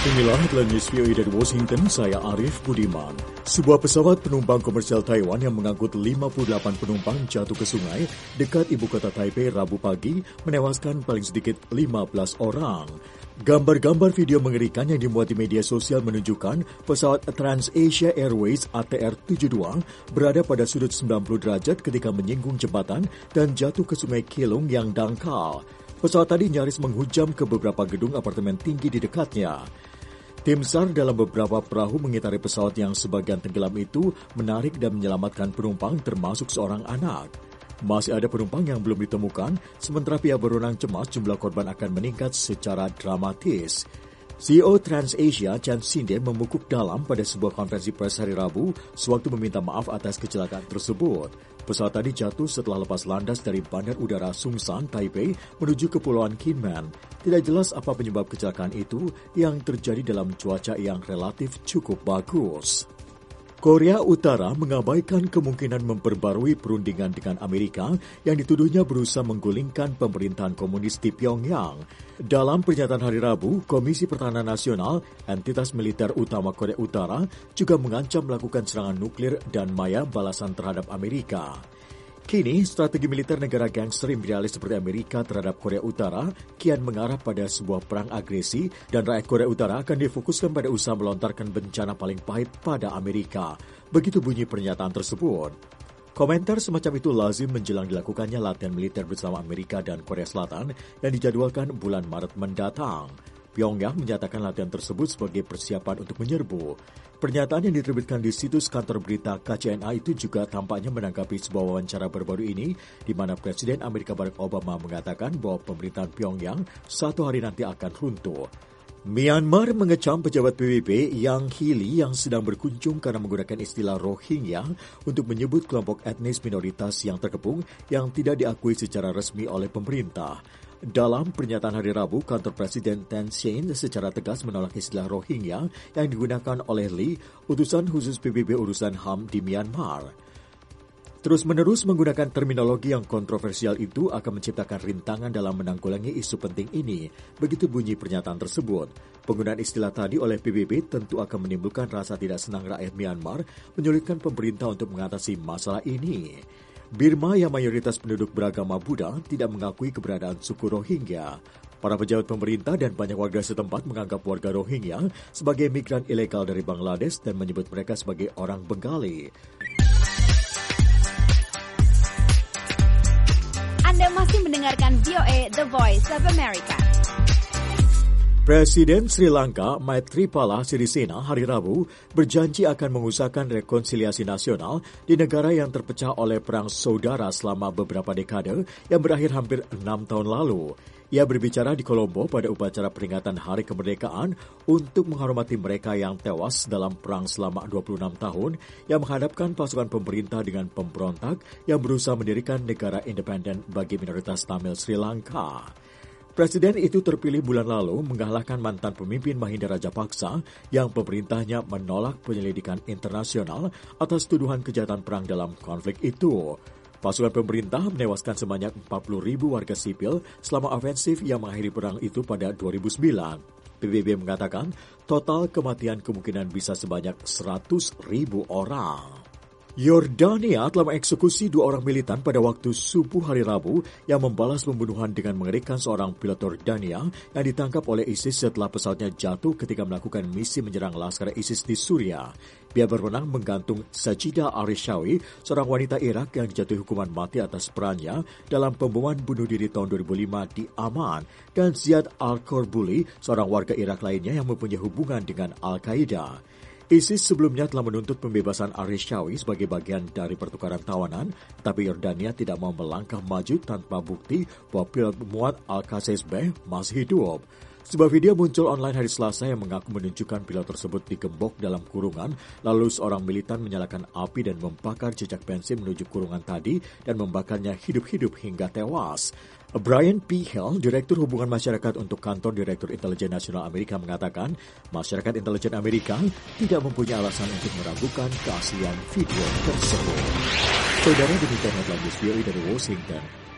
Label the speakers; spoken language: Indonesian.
Speaker 1: Inilah headline news VOA dari Washington, saya Arif Budiman. Sebuah pesawat penumpang komersial Taiwan yang mengangkut 58 penumpang jatuh ke sungai dekat ibu kota Taipei Rabu pagi, menewaskan paling sedikit 15 orang. Gambar-gambar video mengerikan yang dimuat di media sosial menunjukkan pesawat TransAsia Airways ATR-72 berada pada sudut 90 derajat ketika menyinggung jembatan dan jatuh ke sungai Kelung yang dangkal. Pesawat tadi nyaris menghujam ke beberapa gedung apartemen tinggi di dekatnya. Tim SAR dalam beberapa perahu mengitari pesawat yang sebagian tenggelam itu menarik dan menyelamatkan penumpang termasuk seorang anak. Masih ada penumpang yang belum ditemukan, sementara pihak berwenang cemas jumlah korban akan meningkat secara dramatis. CEO TransAsia Chan Sinden memukuk dalam pada sebuah konferensi pers hari Rabu sewaktu meminta maaf atas kecelakaan tersebut. Pesawat tadi jatuh setelah lepas landas dari Bandar Udara Sungsang, Taipei menuju Kepulauan Kinmen. Tidak jelas apa penyebab kecelakaan itu yang terjadi dalam cuaca yang relatif cukup bagus. Korea Utara mengabaikan kemungkinan memperbarui perundingan dengan Amerika yang dituduhnya berusaha menggulingkan pemerintahan komunis di Pyongyang. Dalam pernyataan hari Rabu, Komisi Pertahanan Nasional, entitas militer utama Korea Utara, juga mengancam melakukan serangan nuklir dan maya balasan terhadap Amerika. Kini, strategi militer negara gangster imperialis seperti Amerika terhadap Korea Utara kian mengarah pada sebuah perang agresi dan rakyat Korea Utara akan difokuskan pada usaha melontarkan bencana paling pahit pada Amerika. Begitu bunyi pernyataan tersebut. Komentar semacam itu lazim menjelang dilakukannya latihan militer bersama Amerika dan Korea Selatan yang dijadwalkan bulan Maret mendatang. Pyongyang menyatakan latihan tersebut sebagai persiapan untuk menyerbu. Pernyataan yang diterbitkan di situs kantor berita KCNA itu juga tampaknya menanggapi sebuah wawancara baru-baru ini, di mana Presiden Amerika Barack Obama mengatakan bahwa pemerintahan Pyongyang satu hari nanti akan runtuh. Myanmar mengecam pejabat PBB Yang Hee yang sedang berkunjung karena menggunakan istilah Rohingya untuk menyebut kelompok etnis minoritas yang terkepung yang tidak diakui secara resmi oleh pemerintah. Dalam pernyataan hari Rabu, kantor Presiden Thein Sein secara tegas menolak istilah Rohingya yang digunakan oleh Lee, utusan khusus PBB urusan HAM di Myanmar. Terus-menerus menggunakan terminologi yang kontroversial itu akan menciptakan rintangan dalam menanggulangi isu penting ini. Begitu bunyi pernyataan tersebut. Penggunaan istilah tadi oleh PBB tentu akan menimbulkan rasa tidak senang rakyat Myanmar, menyulitkan pemerintah untuk mengatasi masalah ini. Burma yang mayoritas penduduk beragama Buddha tidak mengakui keberadaan suku Rohingya. Para pejabat pemerintah dan banyak warga setempat menganggap warga Rohingya sebagai migran ilegal dari Bangladesh dan menyebut mereka sebagai orang Bengali.
Speaker 2: Anda masih mendengarkan VOA The Voice of America.
Speaker 1: Presiden Sri Lanka Maithripala Sirisena hari Rabu berjanji akan mengusahakan rekonsiliasi nasional di negara yang terpecah oleh perang saudara selama beberapa dekade yang berakhir hampir 6 tahun lalu. Ia berbicara di Colombo pada upacara peringatan Hari Kemerdekaan untuk menghormati mereka yang tewas dalam perang selama 26 tahun yang menghadapkan pasukan pemerintah dengan pemberontak yang berusaha mendirikan negara independen bagi minoritas Tamil Sri Lanka. Presiden itu terpilih bulan lalu mengalahkan mantan pemimpin Mahinda Rajapaksa yang pemerintahnya menolak penyelidikan internasional atas tuduhan kejahatan perang dalam konflik itu. Pasukan pemerintah menewaskan sebanyak 40.000 warga sipil selama ofensif yang mengakhiri perang itu pada 2009. PBB mengatakan total kematian kemungkinan bisa sebanyak 100.000 orang. Yordania telah mengeksekusi 2 orang militan pada waktu subuh hari Rabu yang membalas pembunuhan dengan mengerikan seorang pilot Yordania yang ditangkap oleh ISIS setelah pesawatnya jatuh ketika melakukan misi menyerang laskar ISIS di Suriah. Pihak berwenang menggantung Sajida Arishawi, seorang wanita Irak yang dijatuhi hukuman mati atas perannya dalam pemboman bunuh diri tahun 2005 di Amman, dan Ziad Al-Korbuli, seorang warga Irak lainnya yang mempunyai hubungan dengan Al-Qaeda. ISIS sebelumnya telah menuntut pembebasan Arishawi sebagai bagian dari pertukaran tawanan, tapi Yordania tidak mau melangkah maju tanpa bukti bahwa pilot Muad Al-Qasesbeh masih hidup. Sebuah video muncul online hari Selasa yang mengaku menunjukkan pilot tersebut digembok dalam kurungan, lalu seorang militan menyalakan api dan membakar jejak bensin menuju kurungan tadi dan membakarnya hidup-hidup hingga tewas. Brian P. Hill, Direktur Hubungan Masyarakat untuk Kantor Direktur Intelijen Nasional Amerika mengatakan, masyarakat intelijen Amerika tidak mempunyai alasan untuk meragukan keaslian video tersebut. Saudara, demikian headline news VOA dari Washington.